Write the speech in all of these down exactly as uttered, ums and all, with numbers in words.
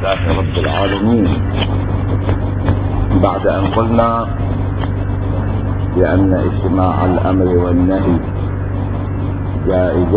لله رب العالمين. بعد أن قلنا بأن اجتماع الأمر والنهي جائز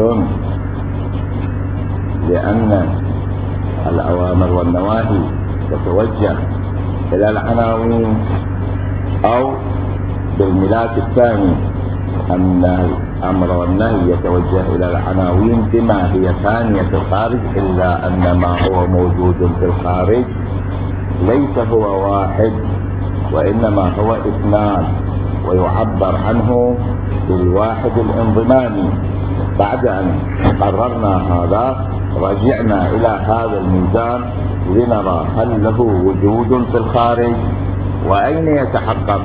لأن الأوامر والنواهي تتوجه إلى العناوين، أو بالملاك الثاني أن الأمر والنهي يتوجه إلى العناوين بما هي ثانية في الخارج، إلا أن ما هو موجود في الخارج ليس هو واحد وإنما هو اثنان، ويعبر عنه بالواحد الانضمامي. بعد أن قررنا هذا رجعنا إلى هذا الميزان لنرى هل له وجود في الخارج، وأين يتحقق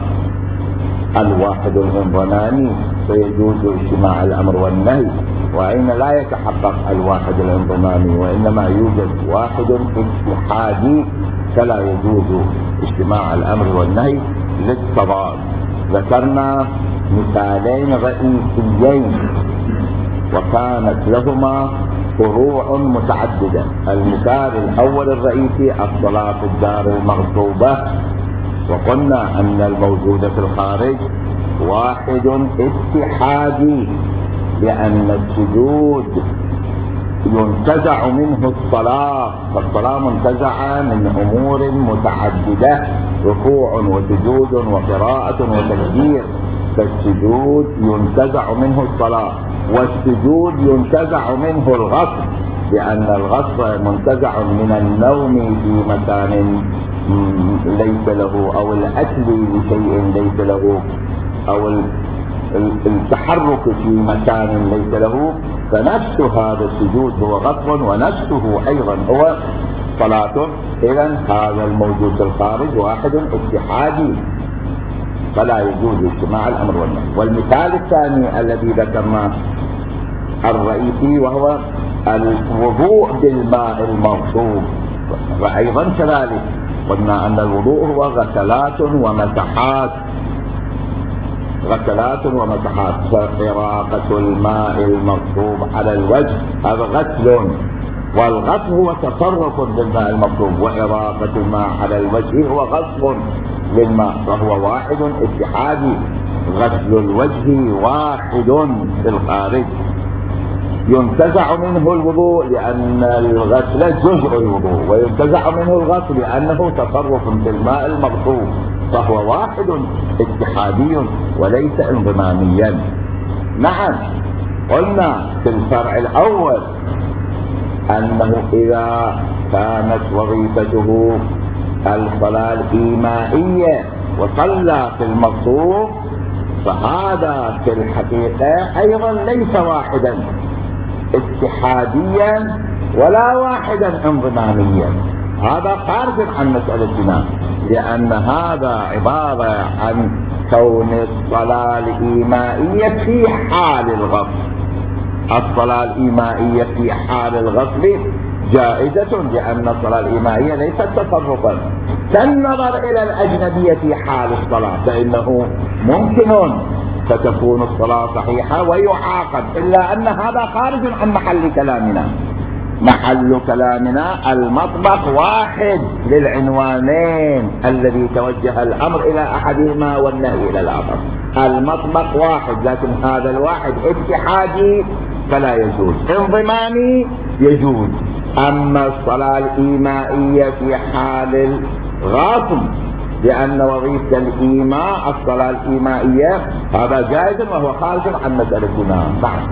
الواحد الانضمامي فيجوز اجتماع الأمر والنهي، وأين لا يتحقق الواحد الانضمامي وإنما يوجد واحد اتحادي فلا يجوز اجتماع الأمر والنهي للتضاد. ذكرنا مثالين رئيسيين وكانت لهما فروع متعددة. المثال الأول الرئيسي الصلاة في الدار المغصوبة، وقلنا أن الموجود في الخارج واحد اتحادي، لأن السجود ينتزع منه الصلاة، فالصلاة منتزعة من أمور متعددة، ركوع وسجود وقراءة وتكبير، فالسجود ينتزع منه الصلاة، والسجود ينتزع منه الغسل، لأن الغسل منتزع من النوم في مكان ليس له، أو الأكل لشيء ليس له، أو التحرك في مكان ليس له، فنفس هذا السجود هو غسل ونفسه أيضا هو صلاة. إذن هذا الموجود في الخارج واحد اتحادي فلا يجوز اجتماع الأمر والنهي. والمثال الثاني الذي ذكرناه الرئيسي وهو الوضوء بالماء المغصوب، وأيضا كذلك قلنا أن الوضوء هو غسلات ومسحات، غسلات ومسحات، فإراقة الماء المغصوب على الوجه هذا غسل، والغسل هو تصرف بالماء المغصوب، وإراقة الماء على الوجه هو غسل للماء، فهو واحد اتحادي. غسل الوجه واحد في الخارج ينتزع منه الوضوء لأن الغسل جزء الوضوء، وينتزع منه الغسل لأنه تصرف بالماء المغصوب، فهو واحد اتحادي وليس انضماميا. نعم، قلنا في الفرع الأول أنه إذا كانت وظيفته الصلاة الإيمائية وصلى في المغصوب، فهذا في الحقيقة أيضا ليس واحدا اتحاديا ولا واحدا انضماميا، هذا خارج عن مسألتنا، لأن هذا عبارة عن كون الصلاة الإيمائية في حال الغسل. الصلاة الإيمائية في حال الغسل جائزة، لأن الصلاة الإيمائية ليست تصرفا كالنظر إلى الأجنبية في حال الصلاة، فإنه ممكن فتكون الصلاة صحيحة ويعاقب، إلا أن هذا خارج عن محل كلامنا. محل كلامنا المطبخ واحد للعنوانين الذي توجه الأمر إلى أحدهما والنهي إلى الآخر. المطبخ واحد، لكن هذا الواحد اتحادي فلا يجوز، انضمامي يجوز. أما الصلاة الإيمائية في حال الغاصب، لأن وظيفة الإيماء الصلاة الإيمائية، هذا جائز وهو خارج عن مسألتنا. نعم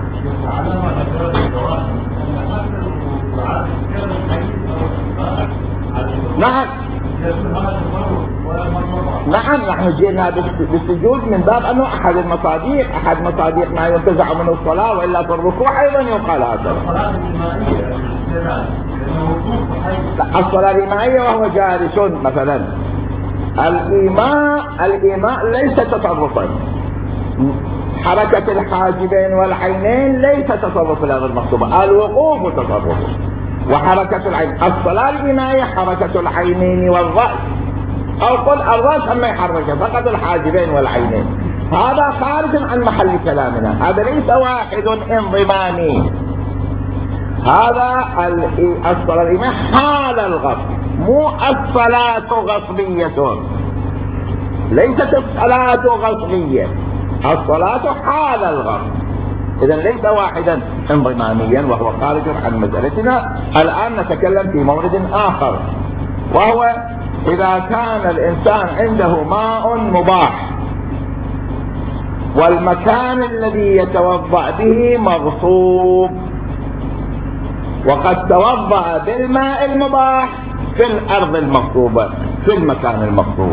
نعم نعم نحن جئنا بالسجود من باب أنه أحد المصاديق، أحد مصاديق ما ينتزع منه الصلاة، وإلا في الركوع أيضا يقال هذا. الصلاة الإيمائية وهو جالس مثلا، الإيماء الإيماء ليس تصرفا، حركة الحاجبين والعينين ليس تصرف لهذا المقصوبة، الوقوف تصرف، وحركة العين. الصلاة الإيمائية حركة العينين والرأس، أو قل الرأس أما يحرك فقط الحاجبين والعينين، هذا خارج عن محل كلامنا، هذا ليس واحد انضمامي. هذا الصلاة الإيمان حال الغصب، مو الصلاة غصبية، ليست الصلاة غصبية، الصلاة حال الغصب. إذا ليس واحدا انضماميا وهو خارج عن مسألتنا. الآن نتكلم في مورد آخر، وهو إذا كان الإنسان عنده ماء مباح والمكان الذي يتوضأ به مغصوب، وقد توضأ بالماء المباح في الأرض المغصوبة في المكان المغصوب.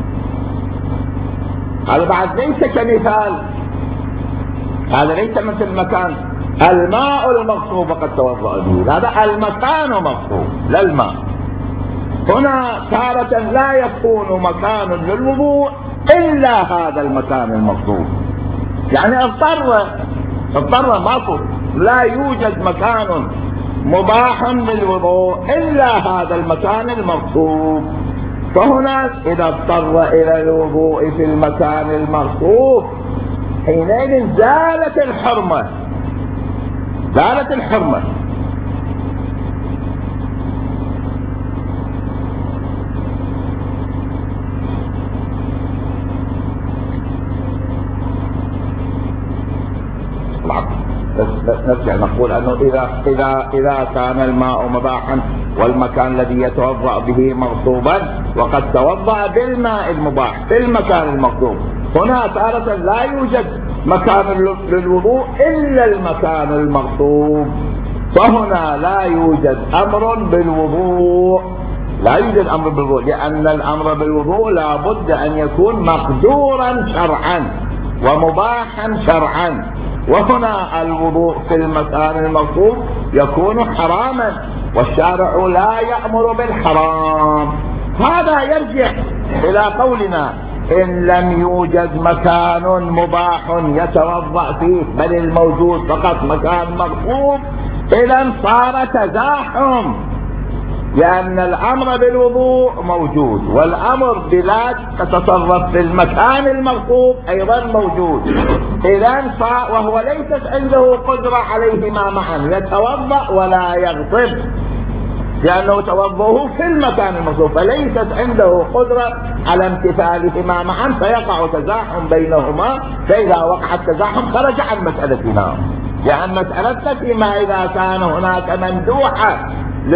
هذا بعد ليس كمثال، هذا ليس مثل المكان الماء المغصوب قد توضأ به، هذا المكان مغصوب لا الماء. هنا تارة لا يكون مكان للوضوء إلا هذا المكان المغصوب، يعني اضطر اضطر ماكو، لا يوجد مكان مباح للوضوء إلا هذا المكان المغصوب. فهنا إذا اضطر إلى الوضوء في المكان المغصوب حينئذ زالت الحرمة، زالت الحرمة. نرجع نقول أنه إذا إذا إذا كان الماء مباحا والمكان الذي يتوضأ به مغصوبا وقد توضأ بالماء المباح في المكان المغصوب، هنا تارة لا يوجد مكان للوضوء إلا المكان المغصوب، فهنا لا يوجد أمر بالوضوء، لا يوجد أمر بالوضوء، لأن الأمر بالوضوء لا بد أن يكون مقدورا شرعا ومباحا شرعا، وهنا الوضوء في المكان المغصوب يكون حراما، والشارع لا يأمر بالحرام. هذا يرجع إلى قولنا إن لم يوجد مكان مباح يتوضأ فيه بل الموجود فقط مكان مغصوب، إذا صار تزاحم، لأن الأمر بالوضوء موجود والأمر بلا تتصرف في المكان المغصوب أيضا موجود، إذا وهو ليست عنده قدرة عليهما معا، يتوضأ ولا يغصب لأنه توضؤه في المكان المغصوب، فليست عنده قدرة على امتثالهما معا، فيقع تزاحم بينهما. فإذا وقع التزاحم خرج عن مسألتنا، لأن مسألتنا فيما إذا كان هناك مندوحة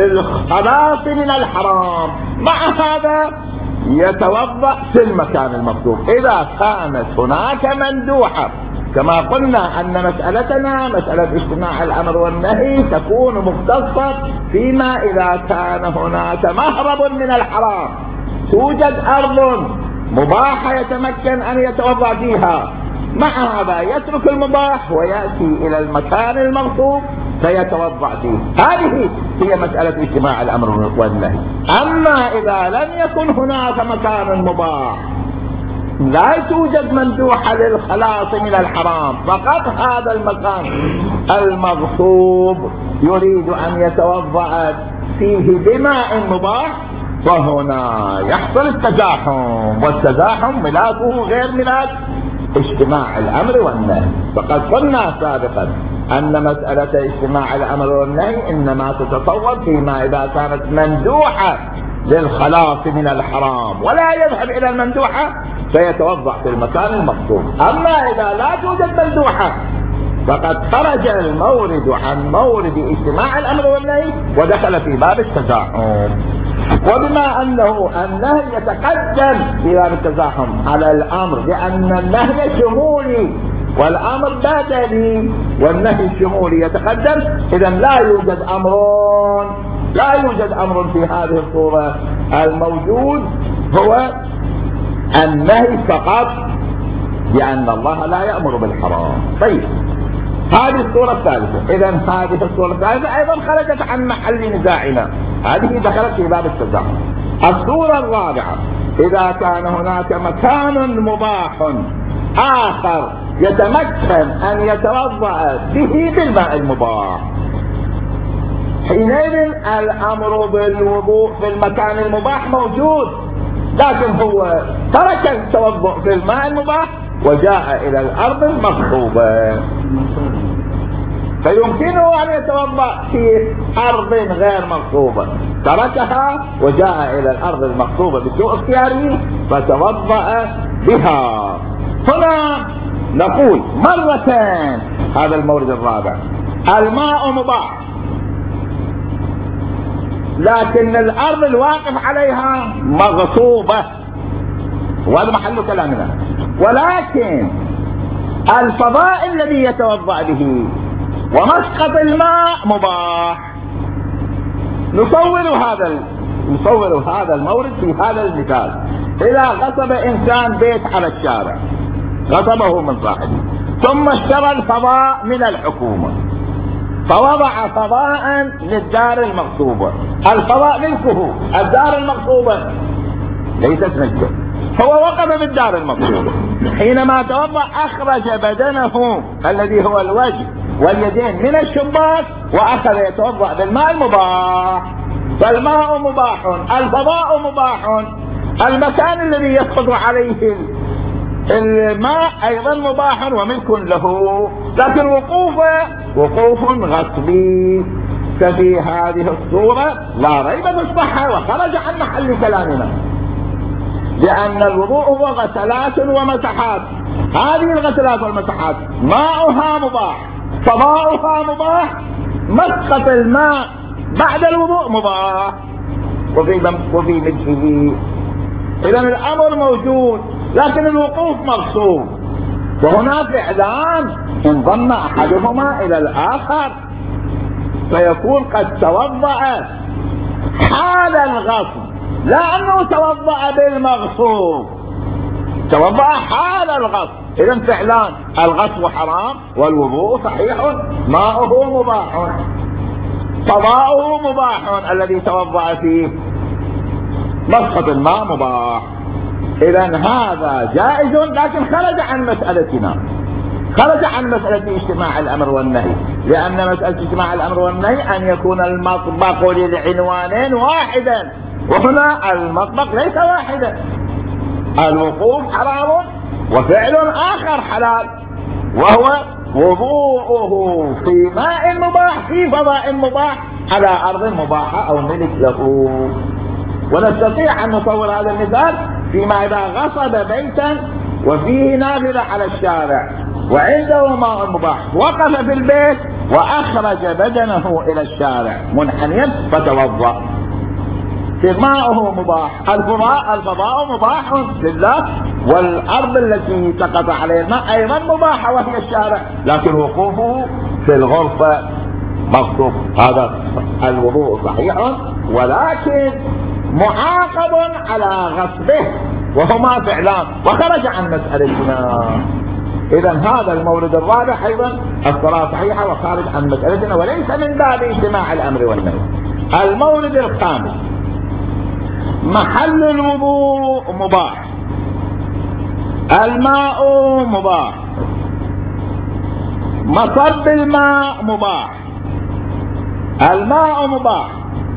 للخلاص من الحرام، مع هذا يتوضأ في المكان المغصوب. إذا كانت هناك مندوحة كما قلنا أن مسألتنا مسألة اجتماع الأمر والنهي تكون مختصة فيما إذا كان هناك مهرب من الحرام، توجد أرض مباحة يتمكن أن يتوضأ فيها، مع هذا يترك المباح ويأتي إلى المكان المغصوب فيتوضأ فيه. هذه هي مسألة اجتماع الأمر والنهي. أما إذا لم يكن هناك مكان مباح، لا توجد مندوحة للخلاص من الحرام، فقط هذا المكان المغصوب يريد أن يتوضأ فيه بماء مباح، فهنا يحصل التزاحم، والتزاحم ملاكه غير ملاك اجتماع الأمر والنهي. فقد قلنا سابقا أن مسألة اجتماع الأمر والنهي إنما تتصور فيما إذا كانت مندوحة للخلاص من الحرام ولا يذهب إلى المندوحة فيتوضأ في المكان المقصود. أما إذا لا توجد مندوحة فقد خرج المورد عن مورد اجتماع الأمر والنهي ودخل في باب التزاحم. وبما أنه النهي يتقدم في باب التزاحم على الأمر، لأن النهي شمولي والأمر بدني والنهي الشمولي يتقدم، إذا لا يوجد أمر لا يوجد أمر في هذه الصورة. الموجود هو النهي فقط، لأن الله لا يأمر بالحرام. طيب هذه الصورة الثالثة. إذا هذه الصورة الثالثة أيضا خرجت عن محل نزاعنا، هذه دخلت في باب التزاحم. الصورة الرابعة إذا كان هناك مكان مباح آخر يتمكن أن يتوضأ به بالماء المباح، حينئذ الأمر بالوضوء في المكان المباح موجود، لكن هو ترك التوضؤ في الماء المباح وجاء إلى الأرض المغصوبة. فيمكنه أن يتوضأ في أرض غير مغصوبة، تركها وجاء إلى الأرض المغصوبة بسوء اختياره فتوضأ بها. هنا نقول مرتين هذا المورد الرابع: الماء مباح، لكن الأرض الواقف عليها مغصوبة، وهذا محل كلامنا. ولكن الفضاء الذي يتوضأ به ومسقط الماء مباح. نصور هذا نصور هذا المورد في هذا المثال: إذا غصب إنسان بيت على الشارع، غصبه من صاحبه، ثم اشترى الفضاء من الحكومة فوضع فضاء للدار المغصوبة، الفضاء ملكه، الدار المغصوبة ليست ملكه، هو وقف بالدار المغصوبة. حينما توضأ أخرج بدنه الذي هو الوجه واليدين من الشباك وأخذ يتوضأ بالماء المباح. فالماء مباح، الفضاء مباح، المكان الذي يسقط عليه الماء أيضا مباح وملك له، لكن وقوفه وقوف غصبي. ففي هذه الصورة لا ريب في الصحة وخرج عن محل كلامنا، لأن الوضوء هو غسلات ومسحات. هذه الغسلات والمسحات ماؤها مباح، فضاؤها مباح، مسقط الماء بعد الوضوء مباح، وفي وفي ملكه. إذا الأمر موجود، لكن الوقوف مغصوب. وهنا فعلان انضم أحدهما إلى الآخر، فيكون قد توضأ حال الغصب، لا أنه توضأ بالمغصوب، توضأ حال الغصب. إذا فعلان: الغصب حرام والوضوء صحيح، ماؤه مباح، فضاؤه مباح الذي توضأ فيه، مسقط الماء مباح. إذا هذا جائز، لكن خرج عن مسألتنا، خرج عن مسألة اجتماع الأمر والنهي، لأن مسألة اجتماع الأمر والنهي أن يكون المطبق للعنوانين واحدا، وهنا المطبق ليس واحدا. الوقوف حرام وفعل آخر حلال، وهو وضوءه في ماء مباح في فضاء مباح على أرض مباحة أو ملك له. ونستطيع أن نصور هذا المثال فيما إذا غصب بيتا وفيه نافذة على الشارع وعنده ماء مباح، وقف في البيت وأخرج بدنه إلى الشارع منحنيا فتوضأ، ماؤه مباح، الفضاء الفضاء مباح لله، والأرض التي سقط عليها الماء أيضا مباحة وهي الشارع، لكن وقوفه في الغرفة مغصوب. هذا الوضوء صحيح، ولكن معاقب على غصبه، وهما فعلان، وخرج عن مسألتنا. إذا هذا المورد الرابع أيضا الصلاة صحيحة وخارج عن مسألتنا، وليس من باب اجتماع الأمر والنهي. المورد الخامس: محل الوضوء مباح، الماء مباح، مصب الماء مباح، الماء مباح،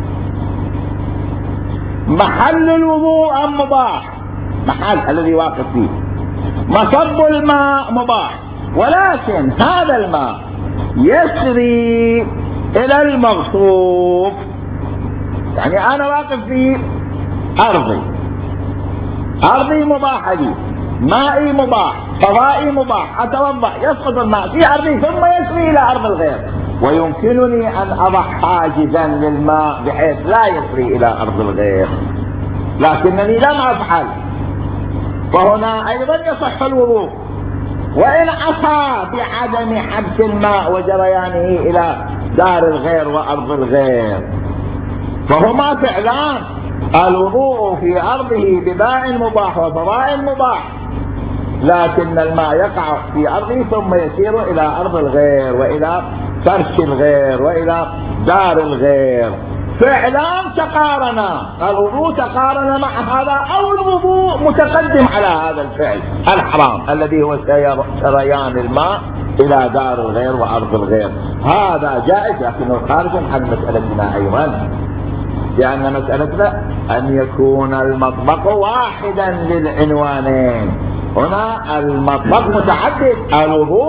محل الوضوء مباح، محل الذي واقف فيه، مصب الماء مباح، ولكن هذا الماء يسري إلى المغصوب. يعني أنا واقف في أرضي، أرضي مباحة لي، مائي مباح، فضائي مباح، أتوضأ، يسقط الماء في أرضي ثم يسري إلى أرض الغير، ويمكنني أن أضع حاجزا للماء بحيث لا يسري إلى أرض الغير، لكنني لم أفعل، فهنا أيضا يصح الوضوء. وإن عصى بعدم حبس الماء وجريانه إلى دار الغير وأرض الغير، فهما فعلان: الوضوء في أرضه بماء مباح وفضاء مباح، لكن الماء يقع في أرضه ثم يسير إلى أرض الغير وإلى فرش الغير وإلى دار الغير. فعلان تقارنا، الوضوء تقارن مع هذا، أو الوضوء متقدم على هذا الفعل الحرام الذي هو سريان الماء إلى دار الغير وأرض الغير. هذا جائز، لكنه خارج عن مسألتنا أيضا، لأن مسألتنا أن يكون المطبق واحدا للعنوانين. هنا المطبق متعدد، الوضوء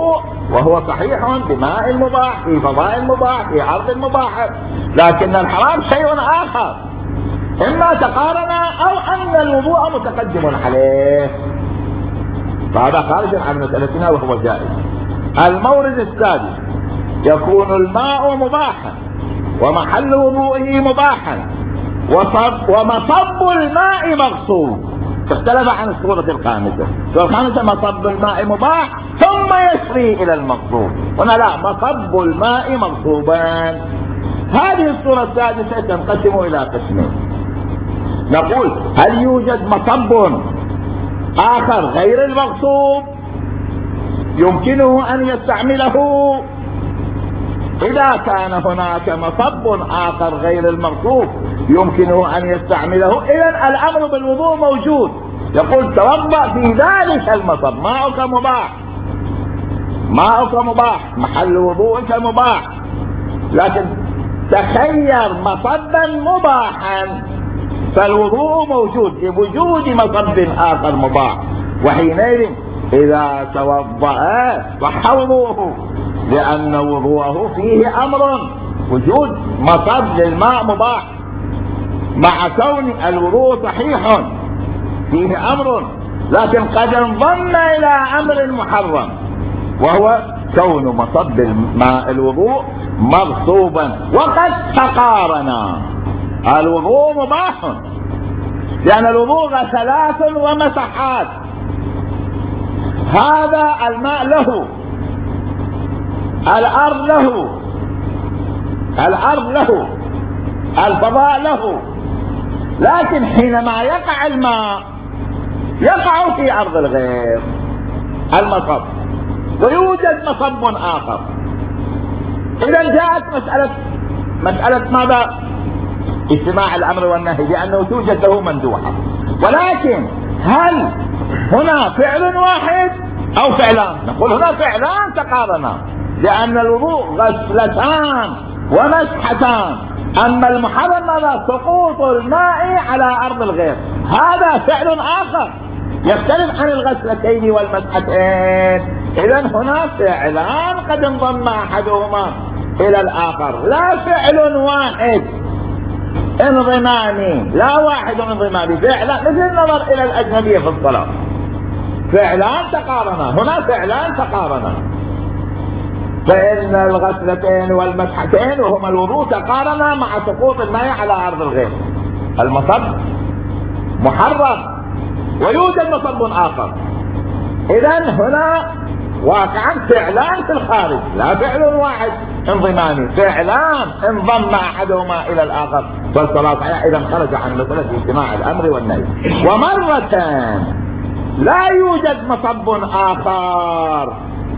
وهو صحيح بماء المباح في فضاء المباح في عرض المباح، لكن الحرام شيء آخر، إما تقارن أو أن الوضوء متقدم عليه، فهذا خارج عن مسألتنا وهو جائز. المورد السادس: يكون الماء مباحا ومحل وضوئه مباحا وصب ومصب الماء مغصوب. اختلف عن الصورة الخامسة. الصورة الخامسة مصب الماء مباح ثم يسري إلى المغصوب، هنا لا، مصب الماء مغصوبان. هذه الصورة السادسة تنقسم إلى قسمين. نقول: هل يوجد مصب آخر غير المغصوب يمكنه أن يستعمله؟ إذا كان هناك مصب آخر غير المغصوب يمكنه أن يستعمله، إذن الأمر بالوضوء موجود. يقول: توضأ في ذلك المصب، ماؤك مباح، ماؤك مباح، محل وضوءك مباح، لكن تخير مصبا مباحا فالوضوء موجود بوجود مصب آخر مباح، وحينئذ إذا توضأ صح وضوءه، لأن وضوءه فيه أمر، وجود مصب للماء مباح مع كون الوضوء صحيح فيه أمر، لكن قد انضم إلى أمر محرم وهو كون مصب الماء الوضوء مغصوبا، وقد تقارنا. الوضوء مباح لأن الوضوء غسلات ومسحات، هذا الماء له، الأرض له، الأرض له، الفضاء له، لكن حينما يقع الماء يقع في أرض الغير المصب، ويوجد مصب آخر. إذا جاءت مسألة مسألة ماذا؟ اجتماع الأمر والنهي، لأنه توجد له مندوحة. ولكن هل هنا فعل واحد أو فعلان؟ نقول هنا فعلان تقارنا، لأن الوضوء غسلتان ومسحتان، أما المحرم ماذا؟ سقوط الماء على أرض الغير، هذا فعل آخر يختلف عن الغسلتين والمسحتين. إذن هنا فعلان قد انضم أحدهما إلى الآخر، لا فعل واحد انضمامي، لا واحد انضمامي، فعلا مثل النظر إلى الأجنبية في الصلاة، فعلان تقارنا، هنا فعلان تقارنا، فإن الغسلتين والمسحتين وهما الوضوء تقارنا مع سقوط الماء على أرض الغير. المصب محرم ويوجد مصب آخر، إذن هنا واقعا فعلان في الخارج، لا فعل واحد انضمامي، فعلان انضم أحدهما إلى الآخر، فالصلاة صحيحة. إذا خرج عن مسألة اجتماع الأمر والنهي. ومرة لا يوجد مصب آخر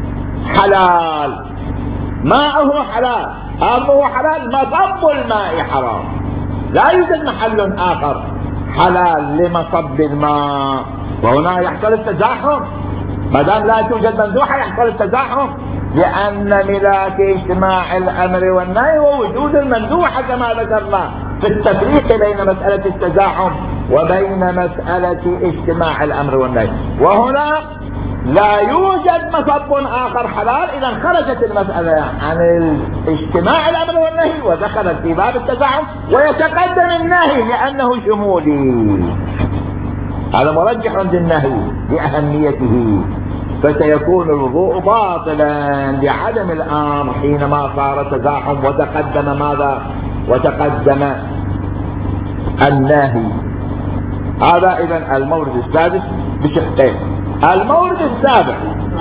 حلال، ماءه حلال، أرضه حلال، مصب الماء حرام، لا يوجد محل آخر حلال لمصب الماء، وهنا يحصل التزاحم. ما دام لا توجد مندوحة يحصل التزاحم، لأن ملاك اجتماع الأمر والنهي ووجود المندوحة كما ذكرنا في التفريق بين مسألة التزاحم وبين مسألة اجتماع الأمر والنهي. وهنا لا يوجد مصب آخر حلال، إذا خرجت المسألة عن اجتماع الأمر والنهي ودخلت في باب التزاحم، ويتقدم النهي لأنه شمولي، هذا مرجح عند النهي لأهميته، فسيكون الوضوء باطلا لعدم الأمر حينما صار تزاحم وتقدم ماذا؟ وتقدم النهي. هذا إذن المورد السادس بشقين. المورد السابع،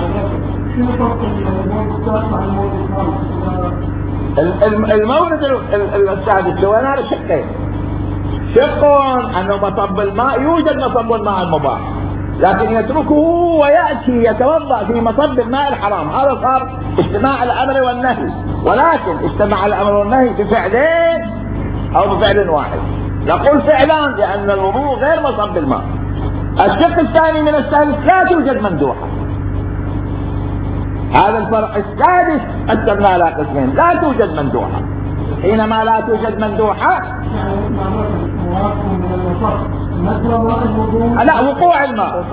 المورد السادس هو نار شقين. شق أنه مصب الماء يوجد مصب الماء المباح، لكن يتركه ويأتي يتوضأ في مصب الماء الحرام، هذا صار اجتماع الأمر والنهي. ولكن اجتماع الأمر والنهي بفعلين أو بفعل واحد، نقول فعلان لأن الوضوء غير مصب الماء. الشق الثاني من الثالث لا توجد مندوحة، هذا الفرق السادس قسمنا على قسمين، لا توجد مندوحة. حينما لا توجد مندوحة لا وقوع الماء.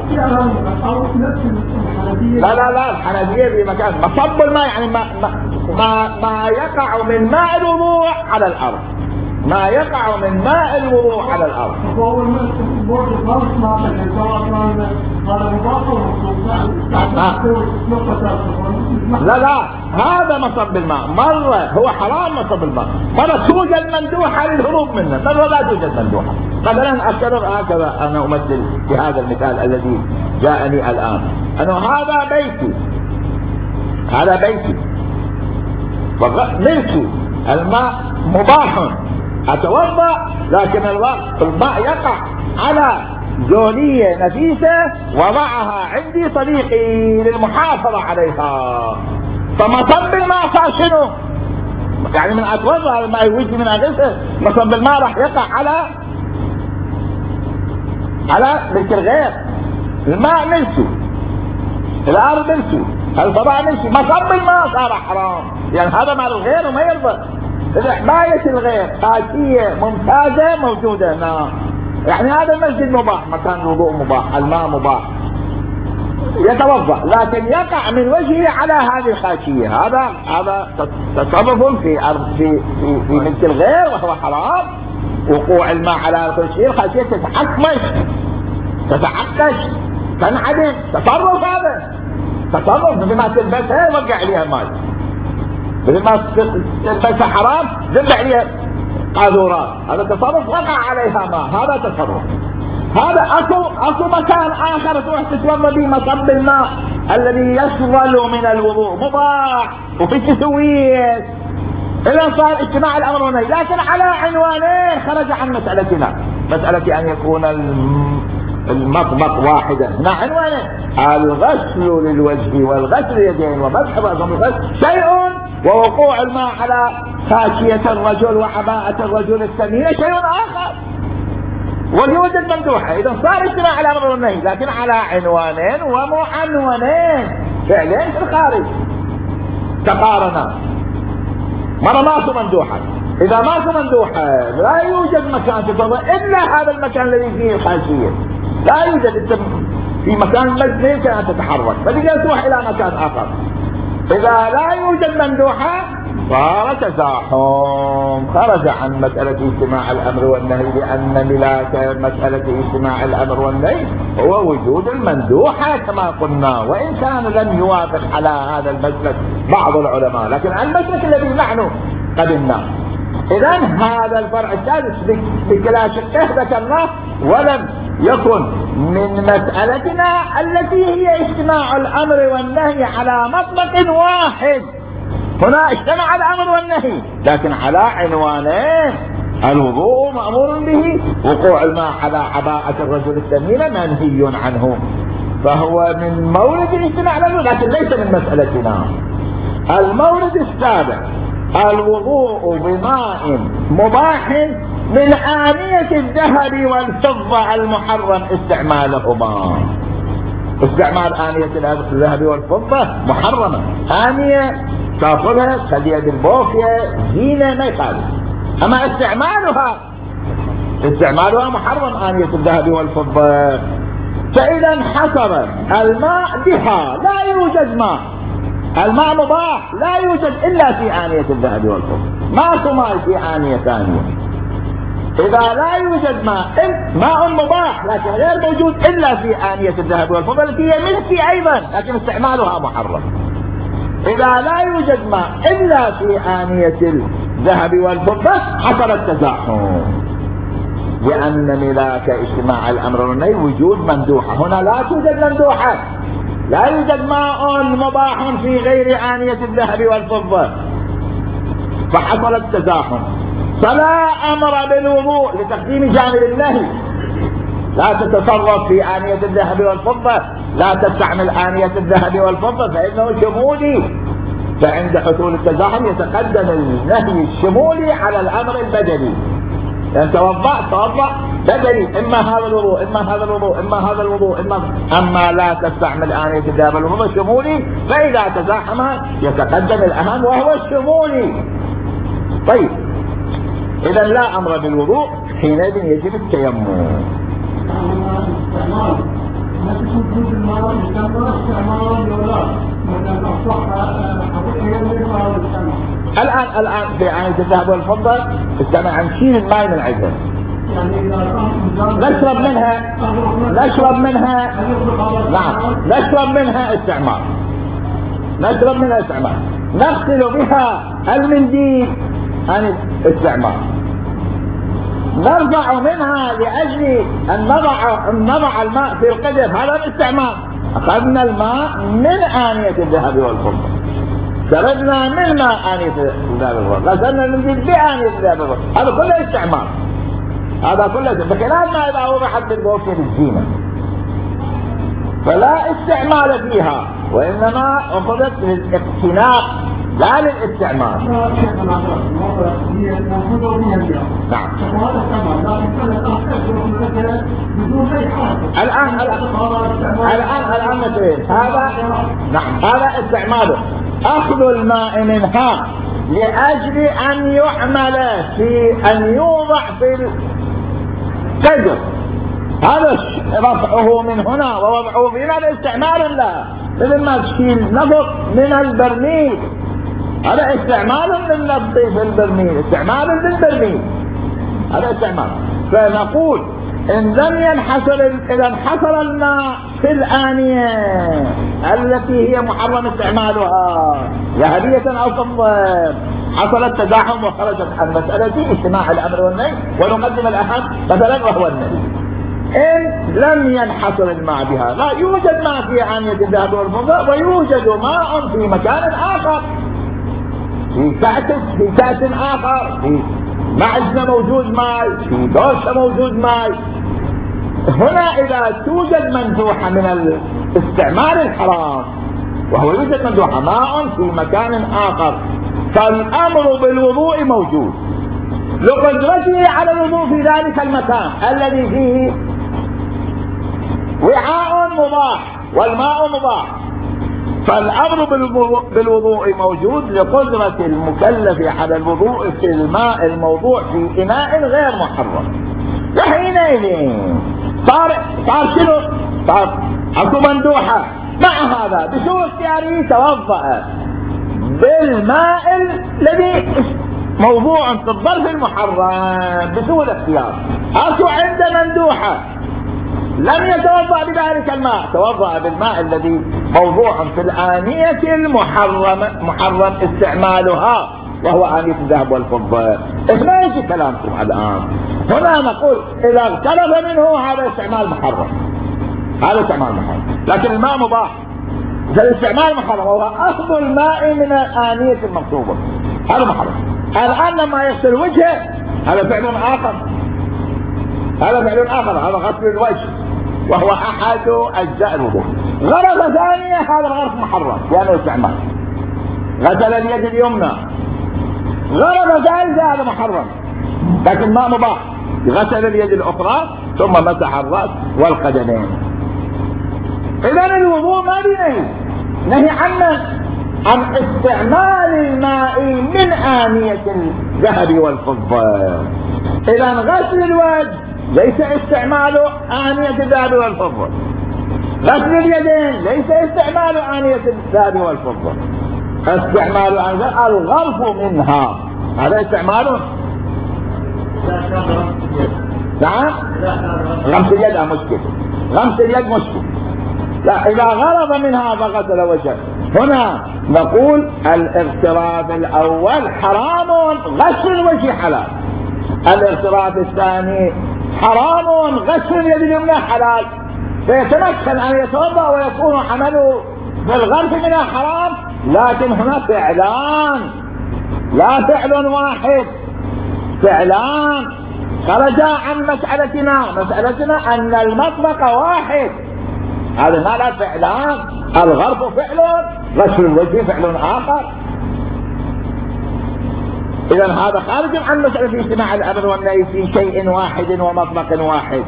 لا لا لا الحنفية في مكان مصب الماء يعني ما ما ما, ما يقع من ماء الوضوء على الأرض، ما يقع من ماء الوضوء على الأرض. لا لا هذا مصب الماء، مرة هو حرام مصب الماء، مرة توجد مندوحة للهروب منه، مرة لا توجد مندوحة. مثلا أكرر هكذا أنا أمثل في هذا المثال الذي جاءني الآن، أنه هذا بيتي، هذا بيتي ملكي، الماء مباح، أتوضأ لكن الماء يقع على زولية نفيسة وضعها عندي صديقي للمحافظة عليها، فمصب الماء صار شنو؟ يعني من أتوضأ الماء يوجد من أغسل، مصب الماء راح يقع على على ملك الغير. الماء ملكي، الأرض ملكي، الفضاء ملكي، مصب الماء صار حرام، يعني هذا مال الغير وما يرضى. حماية الغير خاشية ممتازة موجودة هنا، يعني هذا المسجد مباح، مكان الوضوء مباح، الماء مباح، يتوضأ لكن يقع من وجهه على هذه الخاشية، هذا هذا تصرف في أرض في في, في ملك الغير وهو حرام. وقوع الماء على الخاشية، الخاشية تتحكمش تتعكش تنعدم، تصرف، هذا تصرف مثل ما تلبسها يوقع عليها ماء، مثل ما تلبسها حرام ذب عليها قاذورات، هذا تصرف وقع عليها ماء، هذا تصرف. هذا اكو اكو مكان اخر تروح تتوضا به مصب الماء الذي يشغل من الوضوء مباح وفي تسويه، اذا صار اجتماع الامر والنهي، لكن على عنوانين خرج عن مسالتنا، مساله ان يكون المطبخ واحدا، هنا عنوانين، الغسل للوجه والغسل اليدين ومسح بعضهم الغسل شيء، ووقوع الماء على خاشية الرجل وعباءة الرجل الثمينة شيء آخر، ويوجد ممدوحة. إذا صار اجتماع على الأمر والنهي لكن على عنوانين ومعنونين فعلين في الخارج تقارنا، مرة ماكو ممدوحة. إذا ماكو ممدوحة لا يوجد مكان تتوضأ إلا هذا المكان الذي فيه الخاشية، لا يوجد في مكان المسجد أن تتحرك، فتقدر تروح إلى مكان آخر. إذا لا يوجد ممدوحة صار تزاحم، خرج عن مسألة اجتماع الأمر والنهي، لأن ملاك مسألة اجتماع الأمر والنهي هو وجود الممدوحة كما قلنا، وإن كان لم يوافق على هذا المسلك بعض العلماء، لكن المسلك الذي نحن قبلناه. إذا هذا الفرع السادس بكلا شقه ذكرناه، ولم يكن من مسألتنا التي هي اجتماع الأمر والنهي على مطلق واحد. هنا اجتمع الأمر والنهي لكن على عنوانين، الوضوء مأمور به، وقوع الماء على عباءة الرجل الثمينة منهي عنه، فهو من مورد اجتماع الأمر لكن ليس من مسألتنا. المورد السابع الوضوء بماء مباح من آنية الذهب والفضة المحرم استعمالهما. استعمال آنية الذهب والفضة محرمة، آنية تاخذها تخليها بالبوفية زينة ما يخالف، أما استعمالها استعمالها محرم آنية الذهب والفضة. فإذا انحصر الماء بها، لا يوجد ماء، الماء مباح لا يوجد إلا في آنية الذهب والفضة، ماكو ماء في آنية ثانية. إذا لا يوجد ماء، ماء مباح لكن غير موجود إلا في آنية الذهب والفضة التي هي ملكي أيضا لكن استعمالها محرم. إذا لا يوجد ماء إلا في آنية الذهب والفضة حصل التزاحم، لأن ملاك اجتماع الأمر والنهي وجود ممدوحة. هنا لا توجد ممدوحة، لا يوجد ماء مباح في غير آنية الذهب والفضة، فحصل التزاحم، فلا أمر بالوضوء لتقديم جانب النهي. لا تتصرف في آنية الذهب والفضة، لا تستعمل آنية الذهب والفضة فإنه شمولي، فعند حصول التزاحم يتقدم النهي الشمولي على الأمر البدني، يعني توضأ توضأ بدني، إما هذا الوضوء إما هذا الوضوء إما هذا الوضوء إما أما لا تستعمل آنية الذهب والفضة شمولي، فإذا تزاحم يتقدم الأهم وهو الشمولي. طيب إذا لا أمر بالوضوء، حينئذ يجب التيمم. الآن الآن في آنية الذهب والفضة استمع نشيل الماء من العجل، نشرب منها نشرب منها نعم نشرب منها استعمال، نشرب منها استعمال، نغسل بها المنديل عن استعمال، نرفع منها لأجل أن نضع أن نضع الماء في القدر، هذا الاستعمال. أخذنا الماء من آنية الذهب والفضة، شربنا من ماء آنية الذهب والفضة، غسلنا المنديل بآنية الذهب والفضة، هذا كله استعمال، هذا كله بخلاف ما إذا وضعت بالبوكة الزينة فلا استعمال فيها، وإنما أخذت للاقتناء لا للاستعمال. نعم. الآن الآن الآن مثل هذا نعم هذا استعماله، أخذ الماء منها لأجل أن يعمل في أن يوضع في القدر، هذا رفعه من هنا ووضعه فينا لاستعمال لها، مثل ما تشيل نفط من البرميل، هذا استعمال للنفط في البرميل، استعمال للبرميل، هذا استعمال. فنقول إن لم ينحصر إذا انحصر الماء في الآنية التي هي محرم استعمالها ذهبية أو فضة، حصل التزاحم وخرجت عن مسألة اجتماع الأمر والنهي، ونقدم الأهم مثلا وهو النهي. إن لم ينحصر الماء بها، لا يوجد ماء في آنية الذهب والفضة ويوجد ماء في مكان آخر، في كأس في كأس آخر، في معجنة موجود ماء، في دوشة موجود ماء. هنا إذا توجد مندوحة من الاستعمال الحرام وهو يوجد مندوحة ماء في مكان آخر، فالأمر بالوضوء موجود لقدرته على الوضوء في ذلك المكان الذي فيه وعاء مباح والماء مباح، فالأمر بالوضوء موجود لقدرة المكلف على الوضوء في الماء الموضوع في إناء غير محرم. وحينئذ صار صار شنو؟ صار اكو مندوحة، مع هذا بسوء اختياره توضأ بالماء الذي موضوع في الظرف المحرم بسوء الاختيار، اكو عنده مندوحة لم يتوضأ بذلك الماء، توضأ بالماء الذي موضوع في الآنية المحرم محرم استعمالها وهو آنية الذهب والفضة. ايش كلامكم الآن؟ هنا نقول إذا اغترف منه هذا استعمال محرم، هذا استعمال محرم، لكن الماء مباح، فالاستعمال محرم وهو أخذ الماء من الآنية المطلوبة، هذا محرم. الآن لما يغسل وجهه هذا فعل آخر، هذا فعل آخر، هذا غسل الوجه وهو أحد أجزاء الوضوء. غرفة ثانية هذا الغرف محرم لأنه استعمال، غسل اليد اليمنى. غرفة ثالثة هذا محرم لكن ما مباح، غسل اليد الأخرى ثم مسح الرأس والقدمين. إذن الوضوء ما بنهي، نهي عنه عن استعمال الماء من آنية الذهب والفضة. إذن غسل الوجه ليس استعمال آنية الذهب والفضة، غسل اليدين ليس استعمال آنية الذهب والفضة، استعمال الغرف منها هذا استعمال. نعم غمس اليد مشكل، غمس اليد مشكل، لا إذا غرف منها فغسل وجهه. هنا نقول الاغتراف الأول حرام، غسل الوجه حلال. الاغتراف الثاني حرام، غسل اليد اليمنى حلال، فيتمكن أن يتوضأ ويكون عمله في الغرف منها حرام، لكن هنا فعلان لا فعل واحد، فعلان خرجا عن مسألتنا، مسألتنا أن المطبق واحد، هذا ما لا فعلان، الغرف فعل، غسل الوجه فعل آخر. إذا هذا خارج عن مسألة اجتماع الأمر والنهي في شيء واحد ومطبق واحد،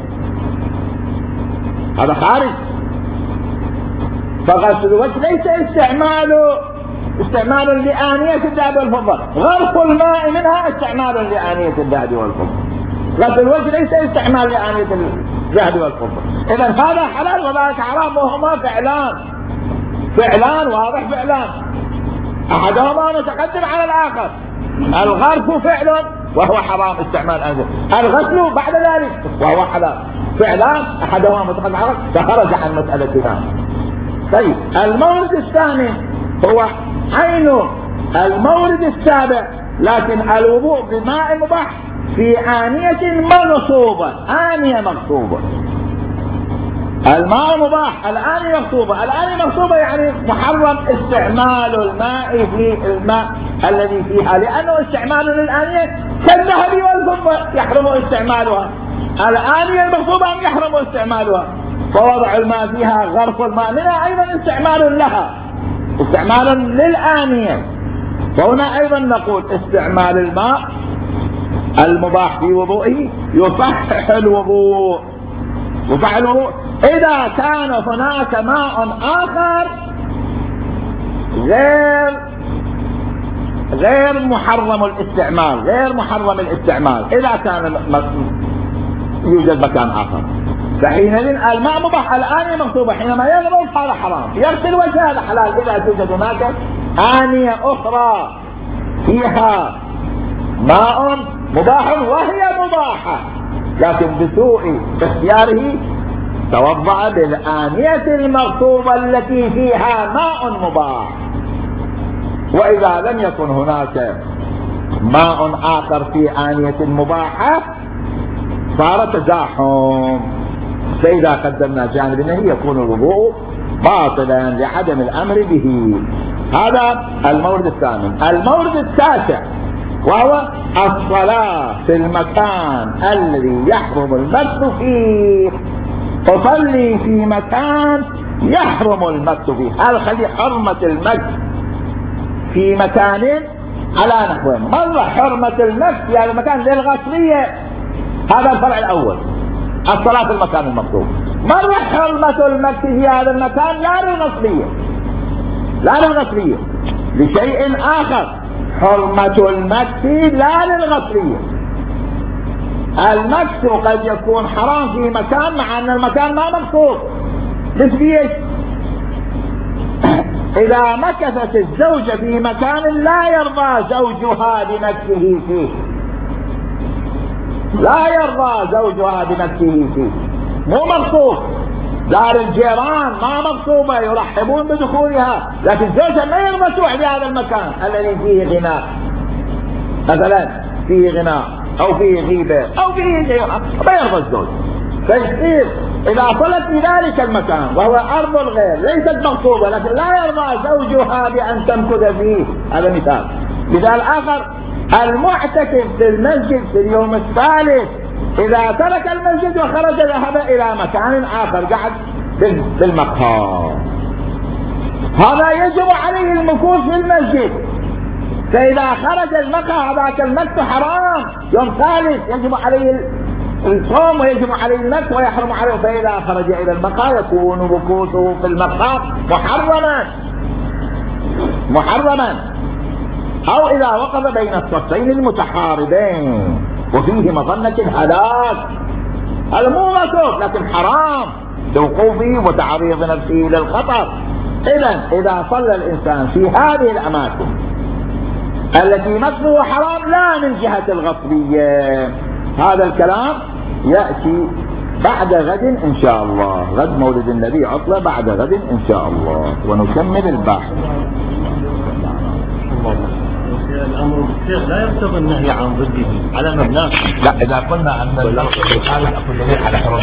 هذا خارج. فغسل الوجه ليس استعماله استعمال لآنية الذهب والفضة، غرف الماء منها استعمال لآنية الذهب والفضة. غسل الوجه ليس استعمال لآنية الذهب والفضة. إذا هذا حلال وذلك حرام، وهما فعلان فعلان واضح فعلان، أحدهما متقدم على الآخر. الغرف فعل وهو حرام استعمال آنية، الغسل بعد ذلك وهو حلال. فعلان أحدهما متقدم على الآخر فخرج عن مسألتنا. طيب المورد الثاني هو عين المورد السابع، لكن الوضوء بماء مباح في آنية منصوبة. آنية مغصوبة، الماء مباح، الآنية مغصوبة. الآنية مغصوبة يعني محرم استعمال الماء في الماء الذي فيها، لأنه استعمال للآنية كالذهب والفضة يحرم استعمالها. الآنية المغصوبة يحرم استعمالها، فوضع الماء فيها غرف الماء منها أيضا استعمال لها، استعمال للآنية. وهنا أيضا نقول استعمال الماء المباح في وضوئه يصحح الوضوء، يصحح الوضوء إذا كان هناك ماء آخر غير غير محرم الاستعمال، غير محرم الاستعمال إذا كان يوجد مكان آخر، فحينئذ الماء مباح، الآنية مغصوبة. حينما يغرف هذا حرام، يغسل وجه هذا حلال إذا توجد هناك آنية أخرى فيها ماء مباح وهي مباحة، لكن بسوء اختياره توضأ بالآنية المغصوبة التي فيها ماء مباح. وإذا لم يكن هناك ماء آخر في آنية مباحة صار تزاحم، فإذا قدمنا جانب النهي يكون الوضوء باطلا لعدم الأمر به. هذا المورد الثامن. المورد التاسع وهو الصلاة في المكان الذي يحرم المس فيه. أصلي في مكان يحرم المس فيه، هذا خلي حرمة المس في مكان على نحوين. مرة حرمة المس في هذا المكان للغسلية، هذا الفرع الأول، الصلاة في المكان المطلوب. مرة حرمة المس في هذا المكان لا للغسلية، لا للغسلية، لشيء آخر. حرمة المس لا للغسلية. المس قد يكون حرام في مكان مع أن المكان ما مقصود. مثل إذا مكثت الزوجة في مكان لا يرضى زوجها بمكثه فيه، لا يرضى زوجها بمكثه فيه، مو مقصود. دار الجيران ما مغصوبة يرحبون بدخولها، لكن زوجها ما يرضى تروح لهذا المكان الذي فيه غناء، مثلا فيه غناء أو فيه غيبة أو فيه غيره، ما يرضى الزوج. فيصير إذا صلت في ذلك المكان وهو أرض الغير ليست مغصوبة، لكن لا يرضى زوجها بأن تمكث فيه، هذا مثال. مثال آخر، المعتكف في المسجد في اليوم الثالث إذا ترك المسجد وخرج ذهب إلى مكان آخر قعد في المقهى، هذا يجب عليه المكوث في المسجد. فإذا خرج المقهى ذاك المكث حرام، يوم ثالث يجب عليه الصوم ويجب عليه المكث ويحرم عليه. فإذا خرج إلى المقهى يكون مكوثه في المقهى محرما محرما أو إذا وقف بين الصفين المتحاربين وفيه مظنة الهلاك، هذا مو مكروه لكن حرام لوقوفه وتعريض نفسه للخطر. إذا إذا صلى الإنسان في هذه الأماكن التي مكروه حرام لا من جهة الغصبية، هذا الكلام يأتي بعد غد إن شاء الله، غد مولد النبي عطلة، بعد غد إن شاء الله ونكمل البحث. الأمر بالشيخ لا يقتضي النهي عن ضده على مبناه. لا، إذا قلنا أن اللفظ يخالف أقول على حرمة